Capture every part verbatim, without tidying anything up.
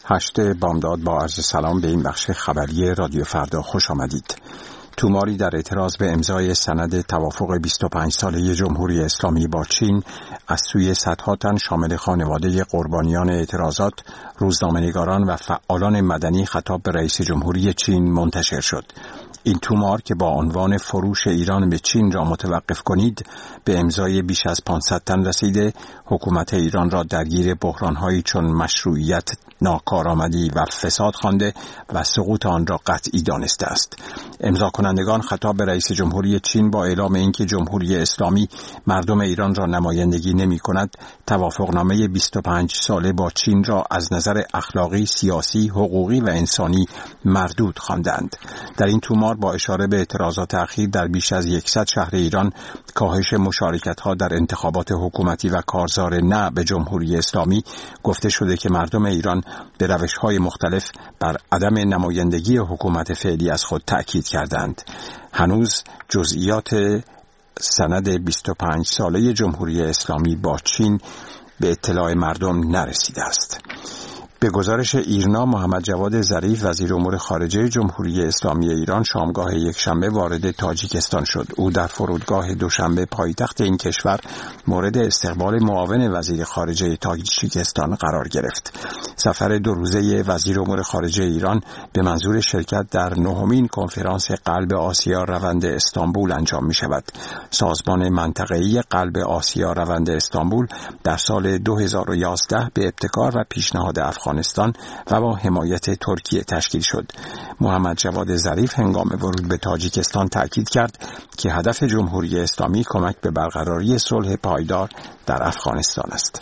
هشت بامداد با عرض سلام به این بخش خبری رادیو فردا خوش آمدید. توماری در اعتراض به امضای سند توافق بیست و پنج ساله جمهوری اسلامی با چین از سوی صدها تن شامل خانواده قربانیان اعتراضات، روزنامه‌نگاران و فعالان مدنی خطاب به رئیس جمهوری چین منتشر شد. این تومار که با عنوان فروش ایران به چین را متوقف کنید به امضای بیش از پانصد تن رسیده، حکومت ایران را درگیر بحران‌هایی چون مشروعیت، ناکارآمدی و فساد خوانده و سقوط آن را قطعی دانسته است. امضا کنندگان خطاب به رئیس جمهوری چین با اعلام اینکه جمهوری اسلامی مردم ایران را نمایندگی نمی کند، توافقنامه بیست و پنج ساله با چین را از نظر اخلاقی، سیاسی، حقوقی و انسانی مردود خواندند. در این تومار با اشاره به اعتراضات اخیر در بیش از صد شهر ایران، کاهش مشارکت‌ها در انتخابات حکومتی و کارزار نه به جمهوری اسلامی، گفته شده که مردم ایران به روش‌های مختلف بر عدم نمایندگی حکومت فعلی از خود تأکید کردند. هنوز جزئیات سند بیست و پنج ساله جمهوری اسلامی با چین به اطلاع مردم نرسیده است. به گزارش ایرنا، محمد جواد ظریف وزیر امور خارجه جمهوری اسلامی ایران شامگاه یکشنبه وارد تاجیکستان شد. او در فرودگاه دوشنبه پایتخت این کشور مورد استقبال معاون وزیر خارجه تاجیکستان قرار گرفت. سفر دو روزه وزیر امور خارجه ایران به منظور شرکت در نهمین کنفرانس قلب آسیا روند استانبول انجام می شود. سازمان منطقه‌ای قلب آسیا روند استانبول در سال دو هزار و یازده به ابتکار و پیشنهاد افغانستان و با حمایت ترکیه تشکیل شد. محمد جواد ظریف هنگام ورود به تاجیکستان تاکید کرد که هدف جمهوری اسلامی کمک به برقراری صلح پایدار در افغانستان است.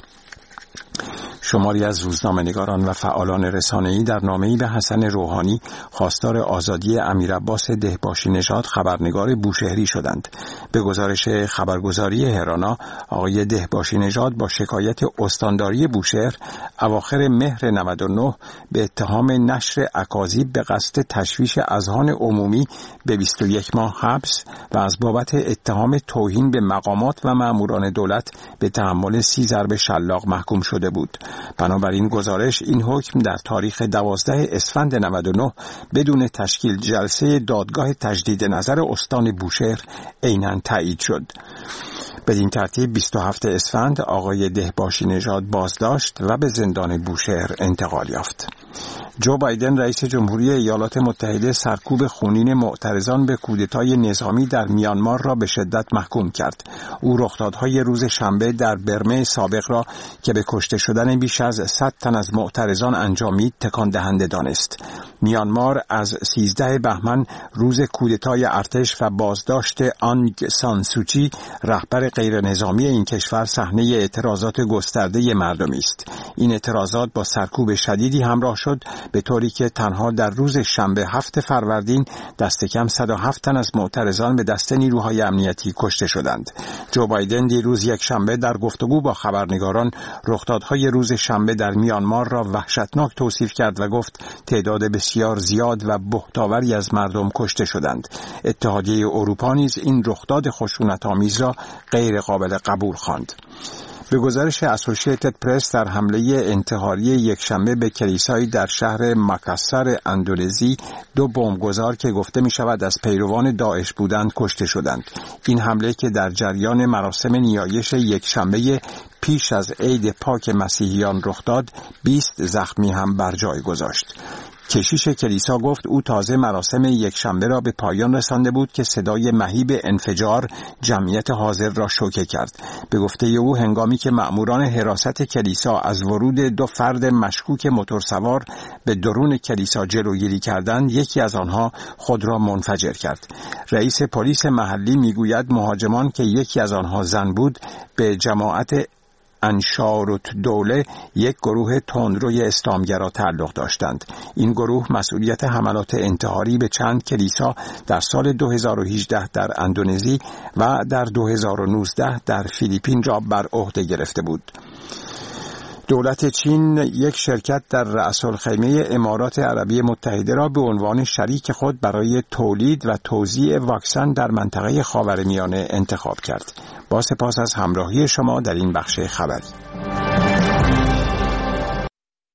شماری از روزنامه‌نگاران و فعالان رسانه‌ای در نامه‌ای به حسن روحانی خواستار آزادی امیرعباس دهباشی نژاد خبرنگار بوشهری شدند. به گزارش خبرگزاری هرانا، آقای دهباشی نژاد با شکایت استانداری بوشهر اواخر مهر نود و نه به اتهام نشر اکاذیب به قصد تشویش اذهان عمومی به بیست و یک ماه حبس و از بابت اتهام توهین به مقامات و ماموران دولت به تحمل سی ضرب شلاق محکوم شده بود. بنابراین گزارش این حکم در تاریخ دوازده اسفند نود و نه بدون تشکیل جلسه دادگاه تجدید نظر استان بوشهر عیناً تایید شد. بدین ترتیب بیست و هفتم اسفند آقای دهباشی نژاد بازداشت و به زندان بوشهر انتقال یافت. جو بایدن رئیس جمهوری ایالات متحده سرکوب خونین معترضان به کودتای نظامی در میانمار را به شدت محکوم کرد. او رخدادهای روز شنبه در برمه سابق را که به کشته شدن بیش از صد تن از معترضان انجامید تکان دهنده دانست. میانمار از سیزده بهمن روز کودتای ارتش و بازداشت آنگ سان سوچی رهبر غیر نظامی این کشور صحنه اعتراضات گسترده مردمی است. این اعتراضات با سرکوب شدیدی همراه شد، به طوری که تنها در روز شنبه هفت فروردین دست کم صد و هفت تن از معترضان به دست نیروهای امنیتی کشته شدند. جو بایدن دیروز یک شنبه در گفتگو با خبرنگاران رخدادهای روز شنبه در میانمار را وحشتناک توصیف کرد و گفت تعداد بسیار زیاد و بهتاوری از مردم کشته شدند. اتحادیه اروپا نیز این رخداد خشونت‌آمیز را غیر قابل قبول خواند. به گزارش اسوسییتد پرس، در حمله انتحاری یکشنبه به کلیسایی در شهر مکسر اندونزی دو بمبگذار که گفته می شود از پیروان داعش بودند کشته شدند. این حمله که در جریان مراسم نیایش یکشنبه پیش از عید پاک مسیحیان رخ داد، بیست زخمی هم بر جای گذاشت. کشیش کلیسا گفت او تازه مراسم یکشنبه را به پایان رسانده بود که صدای مهیب انفجار جمعیت حاضر را شوکه کرد. به گفته او هنگامی که مأموران حراست کلیسا از ورود دو فرد مشکوک موتورسوار به درون کلیسا جلوگیری کردند، یکی از آنها خود را منفجر کرد. رئیس پلیس محلی میگوید مهاجمان که یکی از آنها زن بود به جماعت انشارت دوله، یک گروه تندروی اسلامگرا تعلق داشتند. این گروه مسئولیت حملات انتحاری به چند کلیسا در سال دو هزار و هجده در اندونزی و در دو هزار و نوزده در فیلیپین را بر عهده گرفته بود. دولت چین یک شرکت در رأس الخیمه امارات عربی متحده را به عنوان شریک خود برای تولید و توزیع واکسن در منطقه خاورمیانه انتخاب کرد. با سپاس از همراهی شما در این بخش خبری.